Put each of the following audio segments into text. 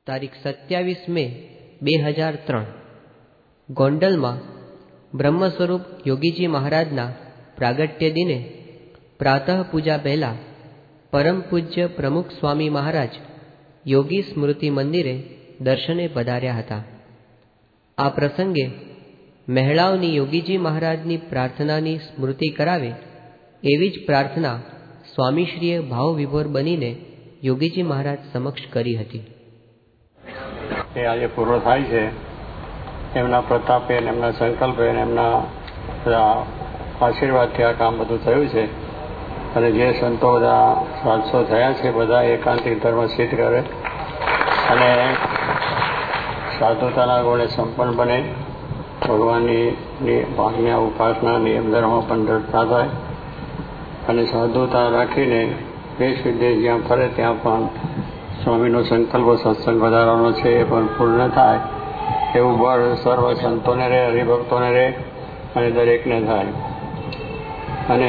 તારીખ 27 મે 2003 ગોંડલમાં બ્રહ્મ સ્વરૂપ યોગીજી મહારાજના પ્રાગટ્ય દિને પ્રાતઃ પૂજા પહેલા પરમ પૂજ્ય પ્રમુખ સ્વામી મહારાજ યોગી સ્મૃતિ મંદિરે દર્શને પધાર્યા હતા. આ પ્રસંગે મહેળાવની યોગીજી મહારાજની પ્રાર્થનાની સ્મૃતિ કરાવે એવી જ પ્રાર્થના સ્વામીશ્રીએ ભાવવિભોર બનીને યોગીજી મહારાજ સમક્ષ કરી હતી. એ આજે પૂરો થાય છે. એમના પ્રતાપે અને એમના સંકલ્પે અને એમના બધા આશીર્વાદથી આ કામ બધું થયું છે. અને જે સંતો બધા 700 થયા છે બધા એકાંતિક ધર્મ સિદ્ધ કરે અને સાધુતાના ગુણે સંપન્ન બને, ભગવાનની આજ્ઞા ઉપાસના નિયમ ધર્મ પણ દ્રઢતા થાય અને સાધુતા રાખીને દેશ વિદેશ જ્યાં ફરે ત્યાં પણ સ્વામીનો સંકલ્પ સત્સંગ વધારવાનો છે એ પણ પૂર્ણ થાય એવું બળ સર્વ સંતોને રહે, હરિભક્તોને રહે અને દરેકને થાય. અને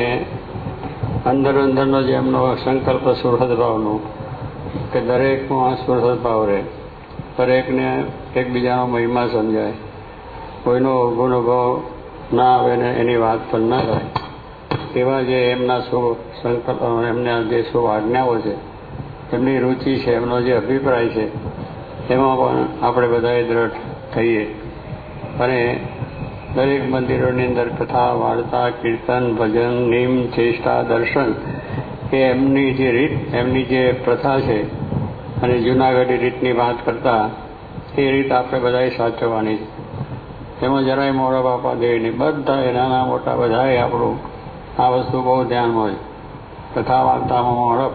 અંદરનો જે એમનો સંકલ્પ સુહૃદ ભાવનો કે દરેકમાં સુહૃદ ભાવ રહે, દરેકને એકબીજાનો મહિમા સમજાય, કોઈનો ગુણભાવ ના આવે ને એની વાત પણ ના થાય એવા જે એમના શુભ સંકલ્પ, એમના જે શુભ આજ્ઞાઓ છે, એમની રુચિ છે, એમનો જે અભિપ્રાય છે એમાં પણ આપણે બધાએ દ્રઢ થઈએ અને દરેક મંદિરોની અંદર કથા, વાર્તા, કીર્તન, ભજન, નિયમ, ચેષ્ટા, દર્શન એ એમની જે રીત, એમની જે પ્રથા છે અને જૂનાગઢી રીતની વાત કરતા એ રીત આપણે બધાએ સાચવવાની છે. એમાં જરાય મોડા બાપા દેવીની બધાએ નાના મોટા બધાએ આપણું આ વસ્તુ બહુ ધ્યાનમાં હોય. કથા વાર્તામાં મોડા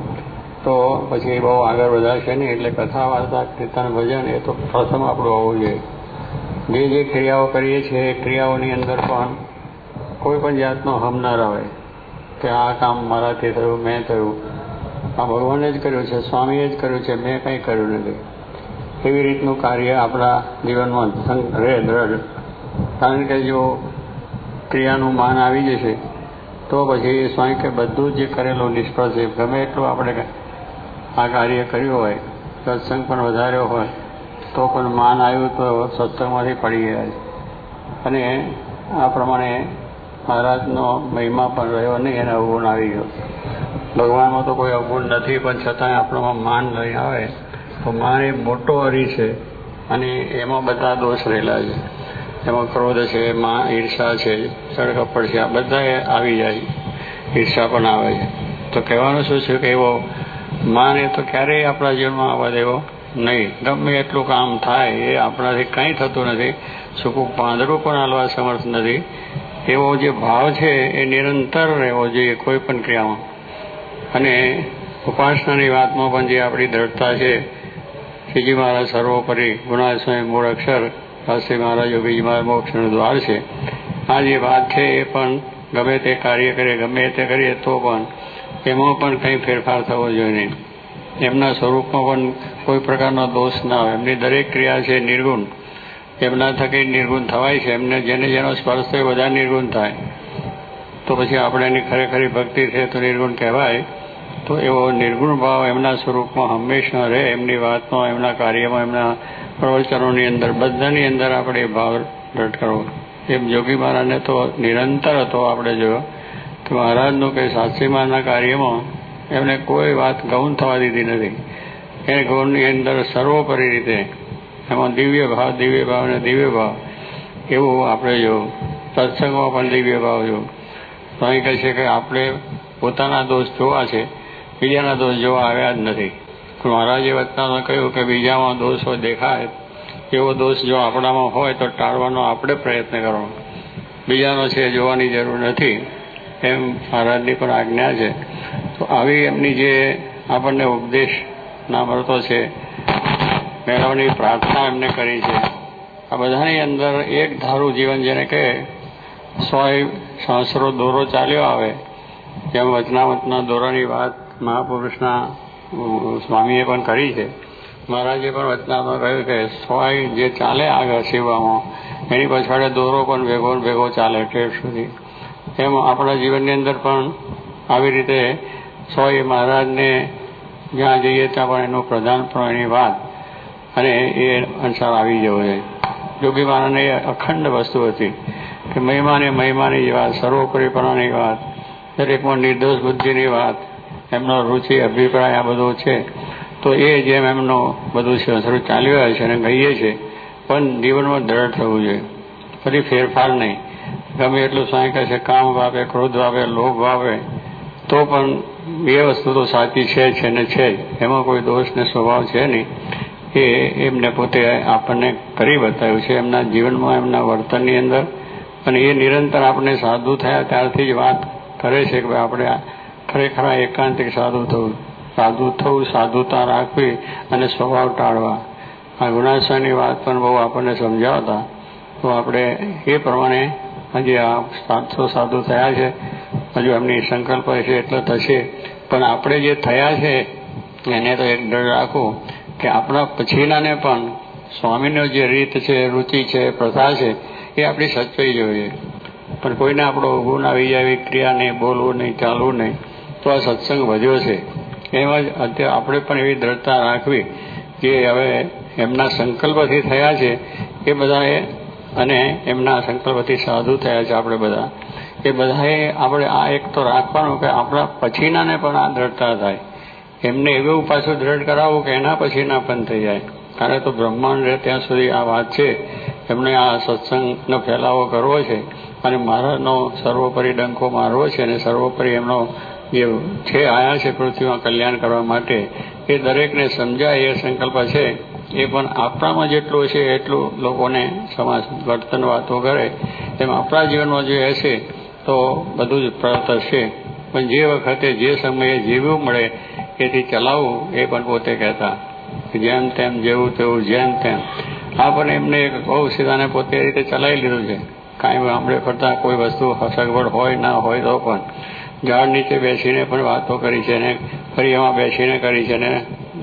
પછી બહુ આગળ વધારશે નહીં. એટલે કથા વાર્તા, કીર્તન, ભજન એ તો પ્રથમ આપણું હોવું જોઈએ. જે ક્રિયાઓ કરીએ છીએ એ ક્રિયાઓની અંદર પણ કોઈ પણ જાતનો હમ ના રહે કે આ કામ મારાથી થયું, મેં થયું, આ ભગવાને જ કર્યું છે, સ્વામીએ જ કર્યું છે, મેં કંઈ કર્યું નથી. એવી રીતનું કાર્ય આપણા જીવનમાં રહે દ્રઢ. કારણ કે જો ક્રિયાનું માન આવી જશે તો પછી સ્વામી કે બધું જે કરેલું નિષ્ફળ છે. ગમે એટલું આપણે આ કાર્ય કર્યું હોય, સત્સંગ પણ વધાર્યો હોય તો પણ માન આવ્યું તો સત્સંગમાંથી પડી ગયા છે. અને આ પ્રમાણે મહારાજનો મહિમા પણ રહ્યો નહીં અને અવગુણ આવી ગયો. ભગવાનમાં તો કોઈ અવગુણ નથી, પણ છતાંય આપણામાં માન લઈ આવે તો માન એ મોટો હરી છે અને એમાં બધા દોષ રહેલા છે. એમાં ક્રોધ છે, ઈર્ષા છે, ચડકપડ છે, આ બધા આવી જાય. ઈર્ષા પણ આવે છે. તો કહેવાનું શું છે કે એવો માન એ તો ક્યારેય આપણા જીવનમાં આવવા દેવો નહીં. ગમે એટલું કામ થાય એ આપણાથી કંઈ થતું નથી, સૂકું પાંદડું પણ હાલવા સમર્થ નથી. એવો જે ભાવ છે એ નિરંતર રહેવો જોઈએ કોઈ પણ ક્રિયામાં. અને ઉપાસનાની વાતમાં પણ જે આપણી દ્રઢતા છે, શ્રીજી મહારાજ સર્વોપરી, ગુણાતીત સ્વયં મૂળ અક્ષર, શાસ્ત્રી મહારાજ યોગીજી મહારાજ મોક્ષનું દ્વાર છે. આ જે વાત છે એ પણ ગમે તે કાર્ય કરીએ, ગમે તે કરીએ તો પણ એમાં પણ કંઈ ફેરફાર થવો જોઈએ નહીં. એમના સ્વરૂપમાં પણ કોઈ પ્રકારનો દોષ ના હોય. એમની દરેક ક્રિયા છે નિર્ગુણ. એમના થકી નિર્ગુણ થવાય છે. એમને જેનો સ્પર્શ થયો બધા નિર્ગુણ થાય. તો પછી આપણે એની ખરેખરી ભક્તિ છે તો નિર્ગુણ કહેવાય. તો એવો નિર્ગુણ ભાવ એમના સ્વરૂપમાં હંમેશા રહે. એમની વાતમાં, એમના કાર્યમાં, એમના પ્રવચનોની અંદર, બધાની અંદર આપણે એ ભાવ દ્રઢ કરવો. એમ યોગી મહારાજને તો નિરંતર હતો. આપણે જોયો કે મહારાજનું કે શાસ્ત્રી મહારાજના કાર્યમાં એમને કોઈ વાત ગૌણ થવા દીધી નથી. એ ગૌણની અંદર સર્વોપરી રીતે એમાં દિવ્ય ભાવ અને દિવ્ય ભાવ એવું આપણે જો સત્સંગમાં પણ દિવ્ય ભાવ જો સ્વામી કહે છે કે આપણે પોતાના દોષ જોવા છે, બીજાના દોષ જોવા આવ્યા જ નથી. મહારાજે વચનામાં કહ્યું કે બીજામાં દોષો દેખાય એવો દોષ જો આપણામાં હોય તો ટાળવાનો આપણે પ્રયત્ન કરવાનો, બીજાનો છે જોવાની જરૂર નથી. એમ મહારાજની પણ આજ્ઞા છે. તો આવી એમની જે આપણને ઉપદેશ ના મળતો છે, મેળવવાની પ્રાર્થના એમને કરી છે. આ બધાની અંદર એક ધારું જીવન જેને કહે 100 સંવત્સરો દોરો ચાલ્યો આવે, જેમ વચનામતના દોરાની વાત મહાપુરુષના સ્વામીએ પણ કરી છે. મહારાજે પણ વચનામાં કહ્યું કે 100 જે ચાલે આગળ સેવામાં એની પછાડે દોરો પણ ભેગો ચાલે ઠેઠ સુધી. એમ આપણા જીવનની અંદર પણ આવી રીતે 100 મહારાજને જ્યાં જઈએ ત્યાં પણ એનું પ્રધાનપણું, એની વાત અને એ અનુસાર આવી જવો જોઈએ. યોગી મહારાજને એ અખંડ વસ્તુ હતી કે મહિમાની વાત, સર્વોપરીપણાની વાત, દરેકમાં નિર્દોષ બુદ્ધિની વાત, એમનો રુચિ અભિપ્રાય આ બધું છે. તો એ જેમ એમનો બધું છે ચાલ્યું આવે છે અને કહીએ છે, પણ જીવનમાં દ્રઢ થવું જોઈએ, ફરી ફેરફાર નહીં. ગમે એટલું સ્વાય કહે છે કામ વાવે, ક્રોધ વાવે, લોભ વાવે, તો પણ એ વસ્તુ તો સાચી છે ને છે જ, એમાં કોઈ દોષ ને સ્વભાવ છે નહીં. એ એમને પોતે આપણને કરી બતાવ્યું છે એમના જીવનમાં, એમના વર્તનની અંદર. અને એ નિરંતર આપણે સાધુ થયા ત્યારથી જ વાત કરે છે કે આપણે ખરેખર એકાંતિક સાધુ થવું, સાધુતા રાખવી અને સ્વભાવ ટાળવા. આ ગુણાશ્રયની વાત પણ બહુ આપણને સમજાવતા. તો આપણે એ પ્રમાણે હજી આ 700 સાધુ થયા છે, હજુ એમની સંકલ્પ છે એટલે થશે. પણ આપણે જે થયા છે એને તો એક ડર રાખવું કે આપણા પછીનાને પણ સ્વામીનો જે રીત છે, રુચિ છે, પ્રથા છે એ આપણી સચવાઈ જોઈએ. પણ કોઈને આપણો ઊભું ના આવી જાય, ક્રિયા નહીં, બોલવું નહીં, ચાલવું નહીં, તો આ સત્સંગ વધ્યો છે. એમાં જ અત્યારે આપણે પણ એવી દ્રઢતા રાખવી કે હવે એમના સંકલ્પથી થયા છે એ બધાએ, અને એમના સંકલ્પથી સાધુ થયા છે આપણે બધા, એ બધાએ આપણે આ એક તો રાખવાનું કે આપણા પછીનાને પણ આ દ્રઢતા થાય. એમને એવું પાછું દ્રઢ કરાવવું કે એના પછીના પણ થઈ જાય. કારણ તો બ્રહ્માંડ રહે ત્યાં સુધી આ વાત છે. એમને આ સત્સંગનો ફેલાવો કરવો છે અને મહારાજનો સર્વોપરી ડંકો મારવો છે, અને સર્વોપરી એમનો જે છે આયા છે પૃથ્વીમાં કલ્યાણ કરવા માટે, એ દરેકને સમજાય એ સંકલ્પ છે. એ પણ આપણામાં જેટલું છે એટલું લોકોને સમાજ વર્તન વાતો કરે, તેમ આપણા જીવનમાં જો હશે તો બધું જ થશે. પણ જે વખતે જે સમયે જીવવું મળે એથી ચલાવવું, એ પણ પોતે કહેતા જેમ તેમ જેવું તેવું જેમ તેમ. આ પણ એમને બહુ સીધાને પોતે રીતે ચલાવી લીધું છે. કાંઈ આંબળે ફરતા કોઈ વસ્તુ સગવડ હોય ના હોય તો પણ ઝાડ નીચે બેસીને પણ વાતો કરી છે, ને ફરી એમાં બેસીને કરી છે, ને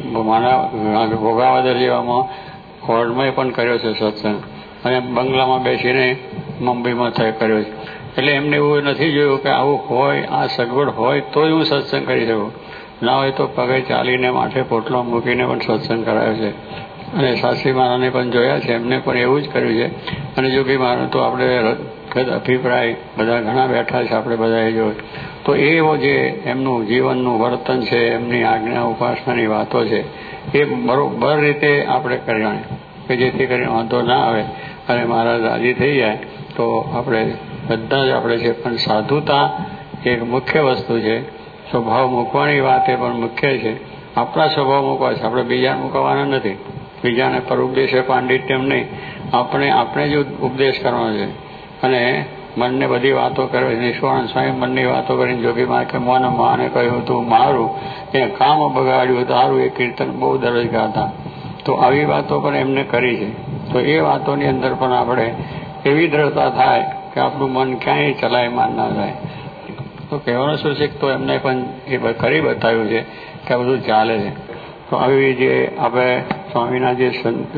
મારા ભોગાવદર જેવામાં હોલમાં પણ કર્યો છે સત્સંગ, અને બંગલામાં બેસીને મુંબઈમાં કર્યો છે. એટલે એમને એવું નથી જોયું કે આવું હોય, આ સગવડ હોય તો જ હું સત્સંગ કરી શકું, ના હોય તો પગે ચાલીને માથે પોટલો મૂકીને પણ સત્સંગ કરાયો છે. અને શાસ્ત્રી મહારાજને પણ જોયા છે, એમને પણ એવું જ કર્યું છે. અને જોગી મહારાજ તો આપણે અભિપ્રાય બધા ઘણા બેઠા છે, આપણે બધાએ જોયું. તો એવો જે એમનું જીવનનું વર્તન છે, એમની આજ્ઞા ઉપાસનાની વાતો છે, એ બરોબર રીતે આપણે કરવાની કે જેથી કરીને વાંધો ના આવે અને મહારાજ રાજી થઈ જાય. તો આપણે બધા જ આપણે છે, પણ સાધુતા એક મુખ્ય વસ્તુ છે. સ્વભાવ મૂકવાની વાત એ પણ મુખ્ય છે. આપણા સ્વભાવ મૂકવા છે, આપણે બીજાને મૂકવાના નથી. બીજાને પર ઉપદેશે પાંડિત્યમ નહીં, આપણે જ ઉપદેશ કરવાનો છે. અને મનને બધી વાતો કરવી, નિષ્કાળાનંદ સ્વામી મનની વાતો કરીને જોગી મા કે મન માને કહ્યું તું મારું, એ કામ બગાડ્યું તારું, એ કીર્તન બહુ દરરોજ ગાતા. તો આવી વાતો પણ એમને કરી છે. તો એ વાતોની અંદર પણ આપણે એવી દ્રઢતા થાય કે આપણું મન ક્યાંય ચલાયમાન ના થાય. તો કહેવાનું શું છે, તો એમને પણ એ કરી બતાવ્યું છે કે આ બધું ચાલે છે. તો આવી જે આપણે સ્વામીના જે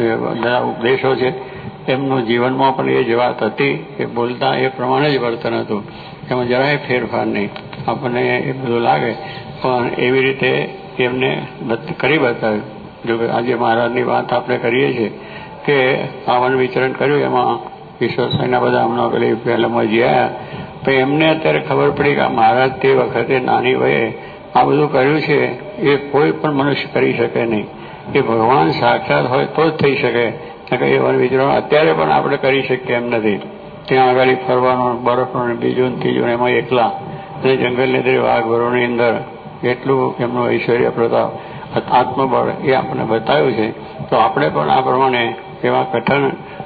બધા ઉપદેશો છે, એમનું જીવનમાં પણ એ જ વાત હતી કે બોલતા એ પ્રમાણે જ વર્તન હતું, એમાં જરાય ફેરફાર નહીં. આપણને એ બધું લાગે પણ એવી રીતે એમને કરી બતાવ્યું. જો આજે મહારાજની વાત આપણે કરીએ છીએ કે આવન વિચરણ કર્યું, એમાં વિશ્વસના બધા હમણાં પેલી પહેલામાં જ્યાં તો એમને અત્યારે ખબર પડી કે મહારાજ તે વખતે નાની વયે આ બધું કર્યું છે, એ કોઈ પણ મનુષ્ય કરી શકે નહીં. એ ભગવાન સાક્ષાત હોય તો જ થઈ શકે. એ વન વિચરણ અત્યારે પણ આપણે કરી શકીએ એમ નથી. ત્યાં આગળ ફરવાનું, બરફનું, બીજું ત્રીજું, એમાં એકલા, અને જંગલની અંદર વાઘભરોની અંદર એટલું એમનું ઐશ્વર્ય પ્રતાપ, આત્મબળ એ આપણને બતાવ્યું છે. તો આપણે પણ આ પ્રમાણે એવા કઠણ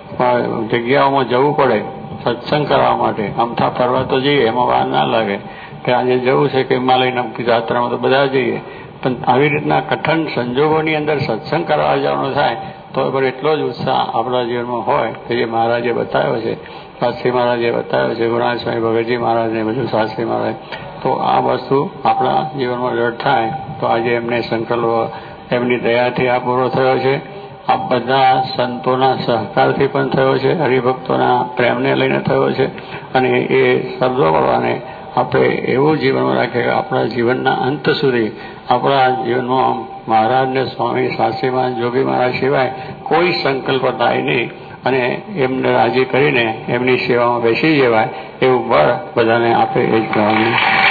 જગ્યાઓમાં જવું પડે સત્સંગ કરવા માટે. અમથા ફરવા તો જઈએ, એમાં વાર ના લાગે કે આજે જવું છે કે હિમાલયના યાત્રામાં તો બધા જઈએ, પણ આવી રીતના કઠણ સંજોગોની અંદર સત્સંગ કરવા જવાનું થાય તો પણ એટલો જ ઉત્સાહ આપણા જીવનમાં હોય કે જે મહારાજે બતાવ્યો છે, શાસ્ત્રી મહારાજે બતાવ્યો છે, ગુણાનંદ સ્વામી ભગતજી મહારાજને બધું શાસ્ત્રી મહારાજ. તો આ વસ્તુ આપણા જીવનમાં દૃઢ થાય. તો આજે એમને સંકલ્પ એમની દયાથી આ પૂરો થયો છે. આ બધા સંતોના સહકારથી પણ થયો છે, હરિભક્તોના પ્રેમને લઈને થયો છે. અને એ શબ્દો વાળાને આપણે એવું જીવનમાં રાખીએ કે આપણા જીવનના અંત સુધી આપણા જીવનમાં મહારાજને સ્વામી શાસ્ત્રીમાં જોગી મહારાજ સિવાય કોઈ સંકલ્પ થાય નહીં અને એમને રાજી કરીને એમની સેવામાં બેસી જવાય એવું બળ બધાને આપે એ જ કહેવાનું.